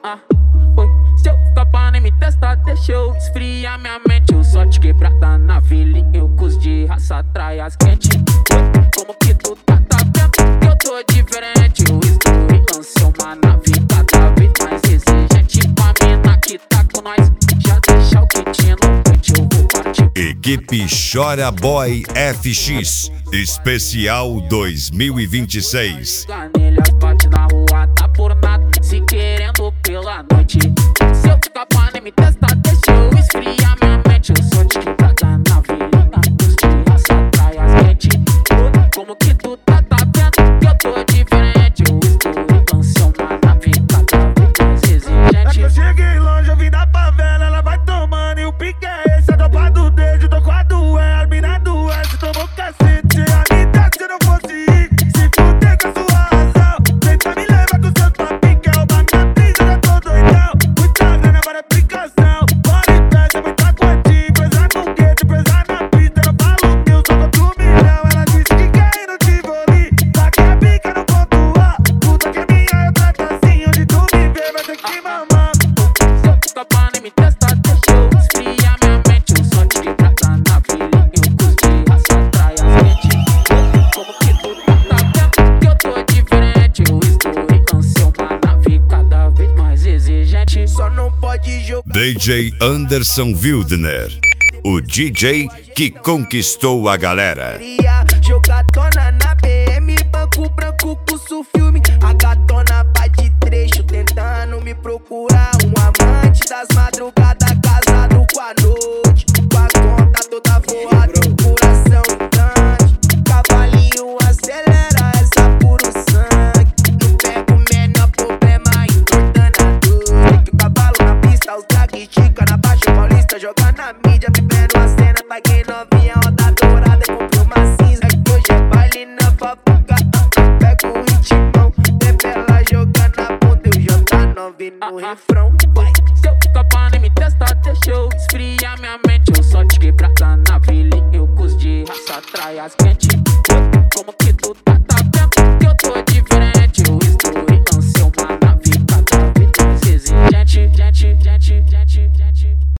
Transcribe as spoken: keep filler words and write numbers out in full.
Ah, oi. Se eu ficar pra nem me testar, deixa eu esfriar minha mente. Eu só te quebrada na vilinha, eu cus de raça, traias quente. Oi, como que tu tá, tá vendo que eu tô diferente? Eu estou em ansioma na vida, cada vez mais exigente. Pra mina que tá com nós, já deixa o quitinho no peito, eu vou partir. Equipe Chora Boy F X Especial dois mil e vinte e seis. Planilhas bate na rua, tá por nada, se querendo pela noite. Se eu ficar pra nem me testar, deixa eu esfriar minha mente. Eu sou de quebrada na vilinha, cus de raça, traias quente. Como que tu tá, tá vendo que eu tô diferente? Eu estou em ansioma na vida, cada vez mais exigente. É que eu cheguei longe, eu vim da favela, ela vai tomando e o pique é esse. É tropa do dedo, tô com a duela, mina doente, tomou cacete. A me dá se não fosse ir, se fuder com a sua razão. Tenta me levar com seus papinhos, que é o banco da brisa, já tô doidão. Muita grana, para aplicação, bora e pega, muita quantia. Presa no gueto, presa na pista, eu falo mil, só contra um milhão. Ela disse que quer ir no Tivoli, tá que a pica no ponto A. Puta que é minha, eu trato assim, onde tu me vê, vai ter que mamar. Se eu ficar pra nem me testar, deixa eu esfriar minha mente. Eu só te quebrada na vilinha, eu cus de raça, traias quente. Como que tu tá, tá vendo que eu tô diferente? Eu estou em ansioma na vida, cada vez mais exigente. Só não pode jogar. D J Anderson Wildner, o D J que conquistou a galera. Jogatona na B M, banco branco, curso filme. A gatona vai de trecho, tentando me procurar um amante das madrugadas, casado com a noite, com a conta toda voada, coração instante. Cavalinho acelera essa puro sangue. Não pego o menor problema, entortando a dor. Que o cavalo na pista, os drag estica na Baixa Paulista, joga na mídia, vivendo a cena. Pra quem novinha, onda dourada, comprou uma cinza. É que hoje é baile na fabrica. Pega o ritmão, revela jogando na ponta, eu já tá novinho no refrão. Vai. Se eu ficar pra nem me testar, deixa eu esfriar minha mente. Eu só te quebrada na vilinha, eu cus de raça, traias quente. Como que